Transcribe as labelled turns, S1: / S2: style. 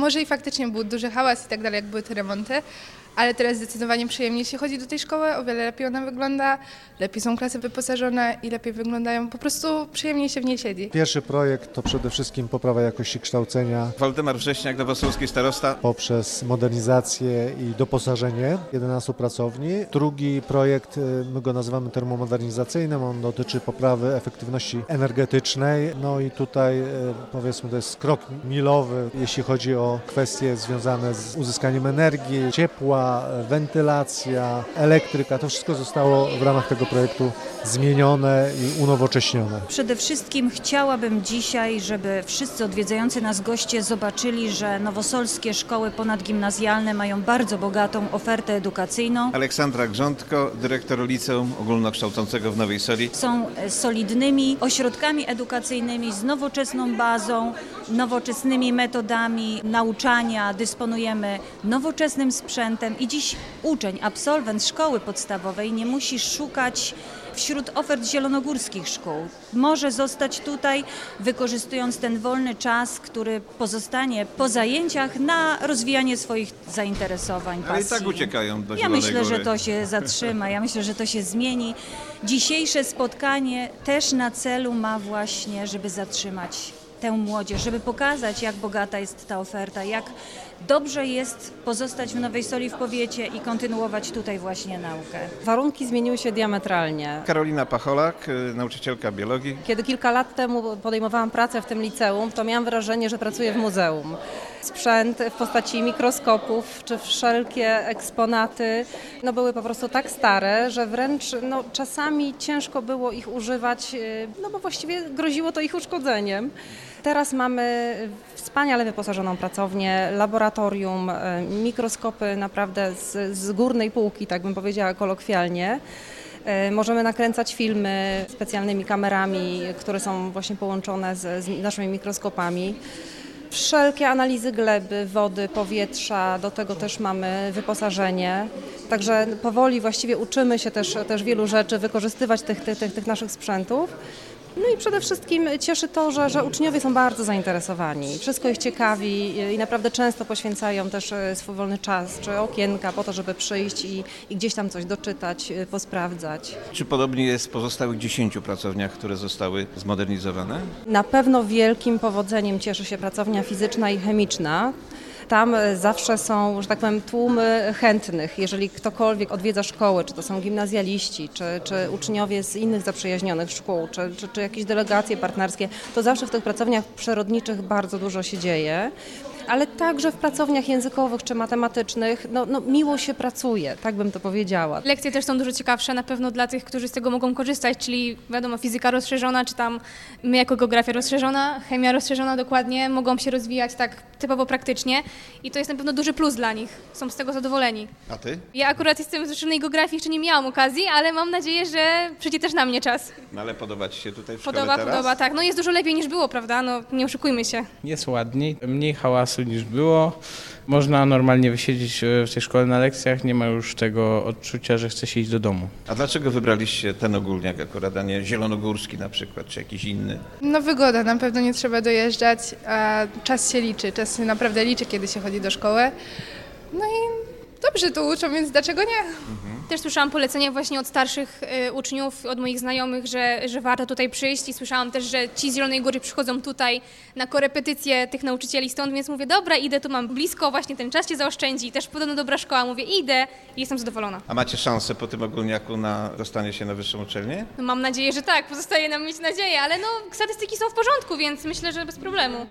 S1: może i faktycznie był duży hałas i tak dalej, jak były te remonty, ale teraz zdecydowanie przyjemniej się chodzi do tej szkoły, o wiele lepiej ona wygląda, lepiej są klasy wyposażone i lepiej wyglądają, po prostu przyjemniej się w niej siedzi.
S2: Pierwszy projekt to przede wszystkim poprawa jakości kształcenia
S3: Waldemar Wrześniak, nowosolski starosta.
S2: poprzez modernizację i doposażenie 11 pracowni. Drugi projekt, my go nazywamy termomodernizacyjnym, on dotyczy poprawy efektywności energetycznej. No i tutaj powiedzmy to jest krok milowy, jeśli chodzi o kwestie związane z uzyskaniem energii, ciepła, wentylacja, elektryka. To wszystko zostało w ramach tego projektu zmienione i unowocześnione.
S4: Przede wszystkim chciałabym dzisiaj, żeby wszyscy odwiedzający nas goście zobaczyli, że nowosolskie szkoły ponadgimnazjalne mają bardzo bogatą ofertę edukacyjną.
S3: Aleksandra Grządko, dyrektor Liceum Ogólnokształcącego w Nowej Soli.
S4: Są solidnymi ośrodkami edukacyjnymi z nowoczesną bazą, nowoczesnymi metodami nauczania, dysponujemy nowoczesnym sprzętem i dziś uczeń, absolwent szkoły podstawowej nie musi szukać wśród ofert zielonogórskich szkół. Może zostać tutaj, wykorzystując ten wolny czas, który pozostanie po zajęciach na rozwijanie swoich zainteresowań, pasji.
S3: Ale i tak uciekają do
S4: Ja
S3: Zielonej
S4: myślę,
S3: Góry.
S4: że to się zatrzyma, ja myślę, że to się zmieni. Dzisiejsze spotkanie też na celu ma właśnie, żeby zatrzymać tę młodzież, żeby pokazać, jak bogata jest ta oferta, jak dobrze jest pozostać w Nowej Soli w powiecie i kontynuować tutaj właśnie naukę.
S5: Warunki zmieniły się diametralnie.
S3: Karolina Pacholak, nauczycielka biologii.
S5: Kiedy kilka lat temu podejmowałam pracę w tym liceum, to miałam wrażenie, że pracuję w muzeum. Sprzęt w postaci mikroskopów czy wszelkie eksponaty były po prostu tak stare, że wręcz czasami ciężko było ich używać, bo właściwie groziło to ich uszkodzeniem. Teraz mamy wspaniale wyposażoną pracownię, laboratorium, mikroskopy naprawdę z górnej półki, tak bym powiedziała kolokwialnie. Możemy nakręcać filmy specjalnymi kamerami, które są właśnie połączone z naszymi mikroskopami. Wszelkie analizy gleby, wody, powietrza, do tego też mamy wyposażenie. Także powoli właściwie uczymy się też wielu rzeczy, wykorzystywać tych naszych sprzętów. No i przede wszystkim cieszy to, że uczniowie są bardzo zainteresowani. Wszystko ich ciekawi i naprawdę często poświęcają też swój wolny czas czy okienka po to, żeby przyjść i gdzieś tam coś doczytać, posprawdzać.
S3: Czy podobnie jest w pozostałych 10 pracowniach, które zostały zmodernizowane?
S5: Na pewno wielkim powodzeniem cieszy się pracownia fizyczna i chemiczna. Tam zawsze są, że tak powiem, tłumy chętnych. Jeżeli ktokolwiek odwiedza szkoły, czy to są gimnazjaliści, czy uczniowie z innych zaprzyjaźnionych szkół, czy jakieś delegacje partnerskie, to zawsze w tych pracowniach przyrodniczych bardzo dużo się dzieje. Ale także w pracowniach językowych czy matematycznych miło się pracuje, tak bym to powiedziała.
S6: Lekcje też są dużo ciekawsze na pewno dla tych, którzy z tego mogą korzystać, czyli wiadomo fizyka rozszerzona, czy tam my jako geografia rozszerzona, chemia rozszerzona dokładnie, mogą się rozwijać tak typowo praktycznie i to jest na pewno duży plus dla nich, są z tego zadowoleni.
S3: A ty?
S6: Ja akurat jestem z rozszerzonej geografii, jeszcze nie miałam okazji, ale mam nadzieję, że przyjdzie też na mnie czas.
S3: No ale podoba ci się tutaj w szkole
S6: Podoba,
S3: teraz?
S6: tak. No jest dużo lepiej niż było, prawda? Nie oszukujmy się.
S7: Jest ładniej, mniej hałasu niż było. Można normalnie wysiedzieć w tej szkole na lekcjach, nie ma już tego odczucia, że chce się iść do domu.
S3: A dlaczego wybraliście ten ogólniak akurat, a nie zielonogórski na przykład, czy jakiś inny?
S1: Wygoda, na pewno nie trzeba dojeżdżać, a czas się liczy, czas się naprawdę liczy, kiedy się chodzi do szkoły. No i dobrze tu uczą, więc dlaczego nie?
S6: Też słyszałam polecenia właśnie od starszych uczniów, od moich znajomych, że warto tutaj przyjść i słyszałam też, że ci z Zielonej Góry przychodzą tutaj na korepetycje tych nauczycieli stąd, więc mówię, dobra, idę, tu mam blisko, właśnie ten czas się zaoszczędzi, też podobno dobra szkoła, mówię, idę i jestem zadowolona.
S3: A macie szansę po tym ogólniaku na dostanie się na wyższą uczelnię?
S6: Mam nadzieję, że tak, pozostaje nam mieć nadzieję, ale statystyki są w porządku, więc myślę, że bez problemu.